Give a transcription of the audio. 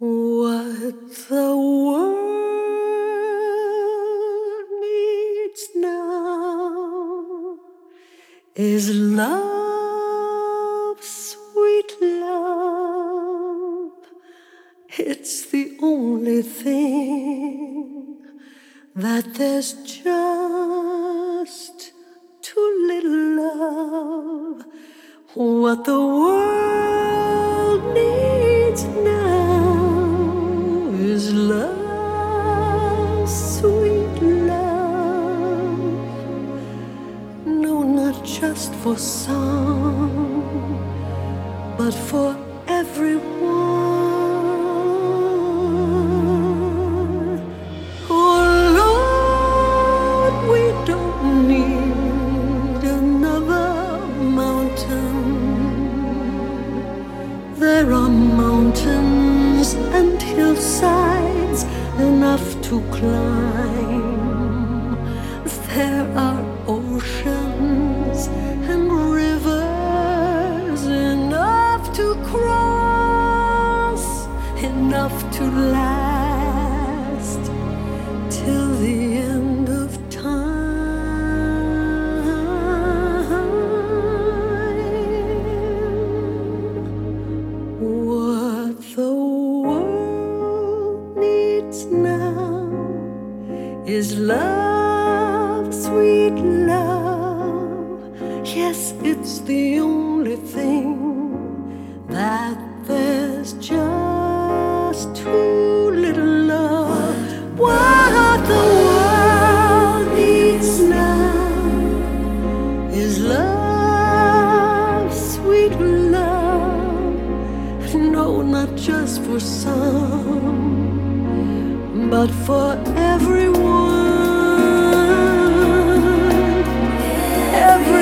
What the world needs now is love, sweet love. It's the only thing that there's just too little of. What the world needs now is love, sweet love. No, not just for some, but for everyone. Oh Lord, we don't need another mountain. There are mountains and hillsides enough to climb. There are oceans and rivers enough to cross, enough to last till the end of time. What the world needs now is love, sweet love. Yes, it's the only thing that there's just too little of. What the world needs now is love, sweet love. No, not just for some, but for everyone.